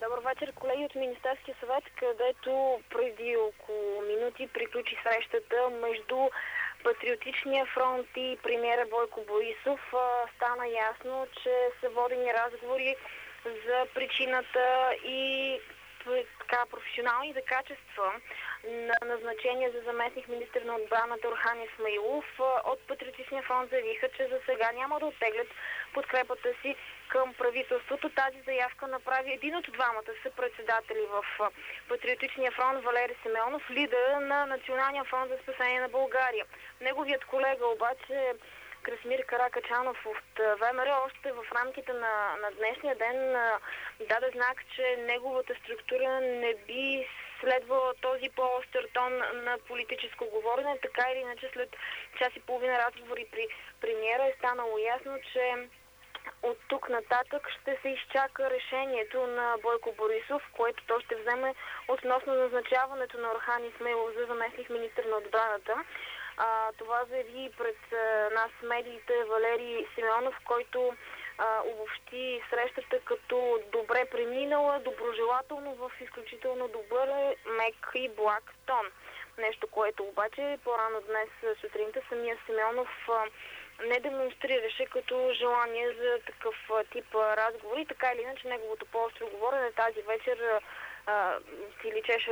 Добър вечер, колеги от Министерския съвет, където преди около минути приключи срещата между Патриотичния фронт и премиера Бойко Борисов. Стана ясно, че са водени разговори за причината и професионалните качества на назначение за заместник министър на отбраната Орхан Исмаилов. От Патриотичния фронт заявиха, че за сега няма да оттеглят подкрепата си към правителството. Тази заявка направи един от двамата съпредседатели в Патриотичния фронт Валери Симеонов, лидер на Националния фронт за спасение на България. Неговият колега обаче Красимир Каракачанов от ВМРО още в рамките на днешния ден даде знак, че неговата структура не би следвала този по-остър тон на политическо говорене. Така или иначе, след час и половина разговори при премиера е станало ясно, че от тук нататък ще се изчака решението на Бойко Борисов, което той ще вземе относно назначаването на Орхан Исмаилов за заместник министър на отбраната. Това заяви пред нас медиите Валери Симеонов, който обобщи срещата като добре преминала, доброжелателно в изключително добър, мек и благ тон. Нещо, което обаче по-рано днес сутринта самия Симеонов не демонстрираше като желание за такъв тип разговори. Така или иначе неговото по-остро говорене тази вечер си личеше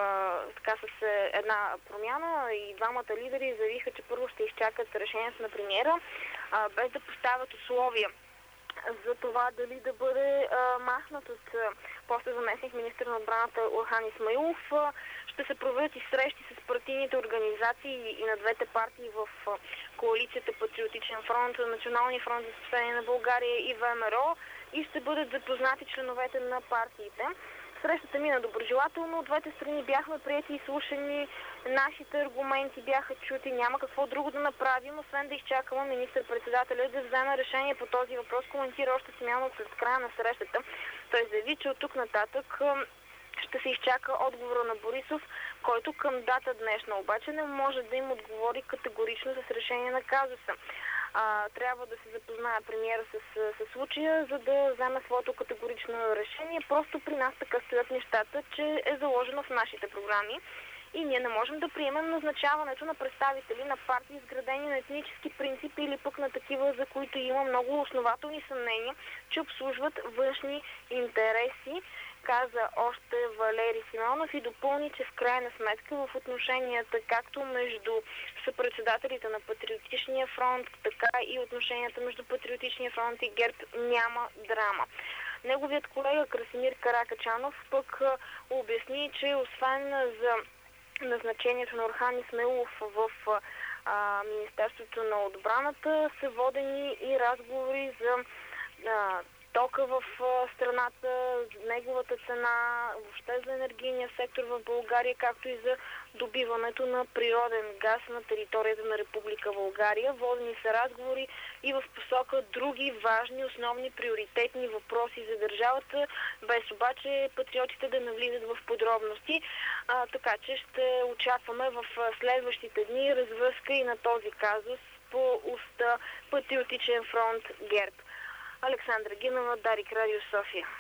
с една промяна и двамата лидери заявиха, че първо ще изчакат решението на премиера, без да поставят условия за това дали да бъде махнат от поста заместник министър на отбраната Орхан Исмаилов. Ще се проведат и срещи с партийните организации и на двете партии в коалицията Патриотичен фронт, Националния фронт за спасение на България и ВМРО и ще бъдат запознати членовете на партиите. Срещата мина доброжелателно, от двете страни бяхме приети и слушани, нашите аргументи бяха чути, няма какво друго да направим, освен да изчакаме министър-председателя да вземе решение по този въпрос, коментира още Симеонов след края на срещата. Той заяви, че от тук нататък ще се изчака отговора на Борисов, който към дата днешна обаче не може да им отговори категорично с решение на казуса. Трябва да се запознае премиера с случая, за да вземе своето категорично решение. Просто при нас така стоят нещата, че е заложено в нашите програми и ние не можем да приемем назначаването на представители на партии, изградени на етнически принципи или пък на такива, за които има много основателни съмнения, че обслужват външни интереси, каза още Валери Симеонов и допълни, че в крайна сметка в отношенията както между съпредседателите на Патриотичния фронт, така и отношенията между Патриотичния фронт и ГЕРБ няма драма. Неговият колега Красимир Каракачанов пък обясни, че освен за назначението на Орхан Исмаилов в Министерството на отбраната са водени и разговори за тока в страната, неговата цена, въобще за енергийния сектор в България, както и за добиването на природен газ на територията на Република България. Водени са разговори и в посока други важни, основни, приоритетни въпроси за държавата, без обаче патриотите да навлизат в подробности. Така че ще очакваме в следващите дни развръзка и на този казус по уста Патриотичен фронт ГЕРБ. Александра Гинова, Дарик, Радио София.